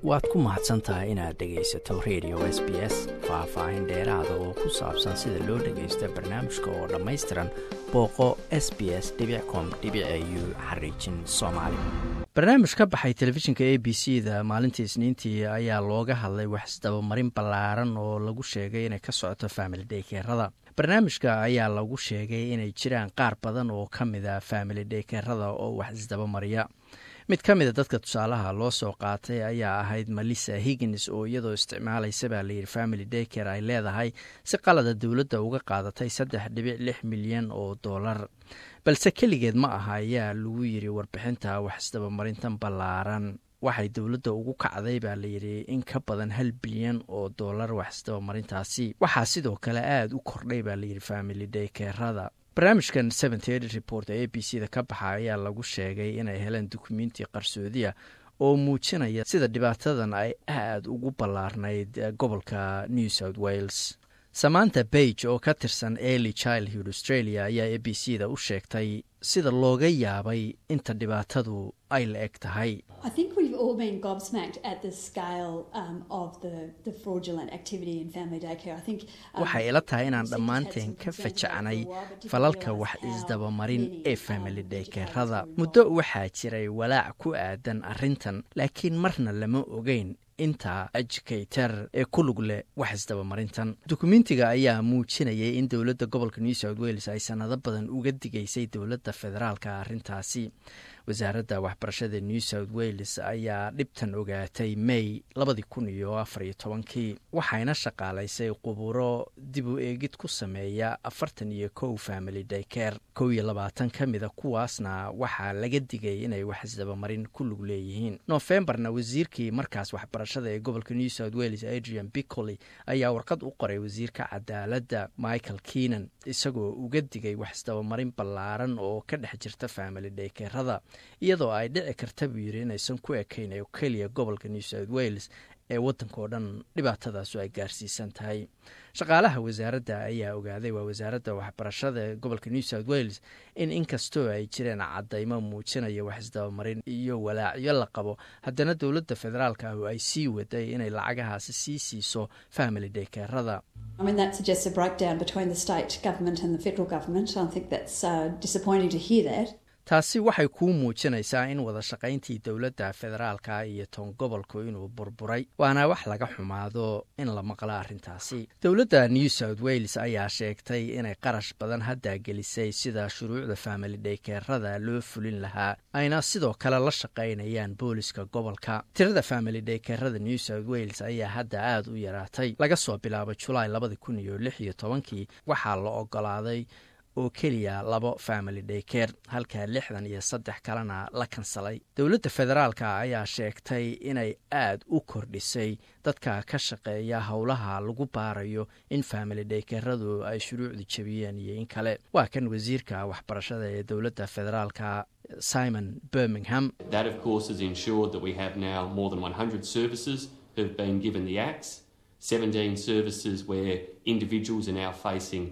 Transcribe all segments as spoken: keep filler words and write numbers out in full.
waad ku mahadsantahay inaad dhegaysato radio S B S. Faahfaahin dheeraada oo ku saabsan sida loo dhagaysto barnaamijka oo dhammaystiran booqo s b s dot com dot a u xariijin soomaali. barnaamij ka baxay telefishinka A B C-da maalintii Isniintii ayaa looga hadlay wax isdabamarin ballaaran oo lagu sheegay inay ka socoto family daycare-rada. barnaamijka ayaa lagu sheegay inay jiraan qaar badan oo ka mid ah family daycare-rada oo wax isdabamariya. mid ka mid a dadka tusaalaha loo soo qaatay ayaa ahayd Melissa Higgins oo iyadoo isticmaalaysa baa layidhi family daycare ay leedahay si qalada dowladda uga qaadatay saddex dhibic lix milyan oo dollar. balse keligeed ma aha ayaa lagu yidhi warbixinta wax isdabamarintan ballaaran. waxay dowladda ugu kacday baa layidhi in ka badan hal bilyan oo dollar wax isdabamarintaasi. waxaa sidoo kale aada u kordhay baa layidhi family daycare-rada. barnaamijkan seventy report ee A B C-da ka baxa ayaa lagu sheegay inay heleen dukumenti qarsoodiya oo muujinaya sida dhibaatadan ay aada ugu ballaarnayd gobolka New South Wales. Samantha Page oo ka tirsan Early Childhood Australia ayaa A B C-da u sheegtay sida looga yaabay inta dhibaatadu ay la eg tahay. I think we've all been gobsmacked at the scale um, of the, the fraudulent activity in family daycare. I think um, waxay ila tahay inaan dhammaanteen ka fajacnay falalka wax isdabamarin ee family daycare-rada. muddo waxaa jiray walaac ku aadan arrintan, laakiin marna lama ogeyn inta educator ee ku lug leh wax isdabamarintan. dukumentiga ayaa muujinayay in dowladda gobolka New South Wales ay sanado badan uga digaysay dowladda federaalka arrintaasi. wasaaradda waxbarashada New South Wales ayaa dhibtan ogaatay May labadi kun iyo afar iyo tobankii waxayna shaqaalaysay quburo dib u eegid ku sameeya afartan iyo kow family daycare. kow iyo labaatan ka mida kuwaasna waxaa laga digay inay wax isdabamarin ku lug leeyihiin. Novembarna wasiirkii markaas waxbarashada ee gobolka New South Wales Adrian Bickley ayaa warqad u qoray wasiirka cadaaladda Michael Keenan isagoo uga digay wax isdabamarin ballaaran oo ka dhex jirta family daycare-rada, iyadoo ay dhici karta buu yidhi inaysan ku ekayn oo keliya gobolka New South Wales ee waddanka oo dhan dhibaatadaasu ay gaarsiisan tahay. shaqaalaha wasaaradda ayaa ogaaday waa wasaaradda waxbarashada ee gobolka New South Wales in inkastoo ay jireen caddaymo muujinaya wax isdabamarin iyo walaacyo la qabo, haddana dowladda federaalka ah ay sii waday inay lacagahaasi sii siiso family daycare-rada. I mean, that suggests a breakdown between the state government and the federal government. I think that's uh, disappointing to hear that. taasi waxay kuu muujinaysaa in wada shaqayntii dowladda federaalka iyo toon gobolku inuu burburay, waana wax laga xumaado in la maqlo arrintaasi. dowladda New South Wales ayaa sheegtay inay qarash badan hadda gelisay sida shuruucda family daycare-rada loo fulin lahaa, ayna sidoo kale la shaqaynayaan booliska gobolka. tirada family daycare-rada New South Wales ayaa hadda aada u yaraatay. laga soo bilaabo July labadi kun iyo lix iyo tobankii waxaa la ogolaaday oo keliya labo family daycare, halka lixdan iyo saddex kalena la kansalay. dowladda federaalka ayaa sheegtay inay aada u kordhisay dadka ka shaqeeya howlaha lagu baarayo in family daycare-radu ay shuruucda jabiyeen iyo in kale. waa kan wasiirka waxbarashada ee dowladda federaalka Simon Birmingham. That of course has ensured that we have now more than one hundred services who have been given the axe, seventeen services where individuals are now facing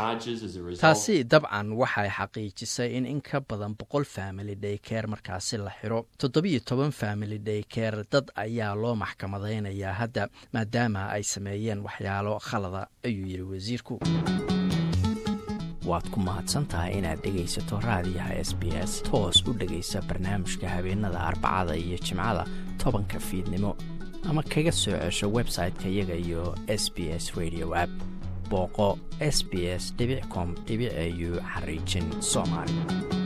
taasi dabcan waxay xaqiijisay in in ka badan boqol family daycare markaasi la xiro. toddobiyo toban family daycare dad ayaa loo maxkamadaynayaa hadda maadaama ay sameeyeen waxyaalo khalada, ayuu yidhi wasiirku. waad ku mahadsantahay inaad dhegaysato raadiyaha S B S. toos u dhegaysa barnaamijka habeenada arbacada iyo jimcada tobanka fiidnimo, ama kaga soo cesho website-ka iyaga iyo S B S radio app. booqo s b s dot com dot a u xariijin soomaali.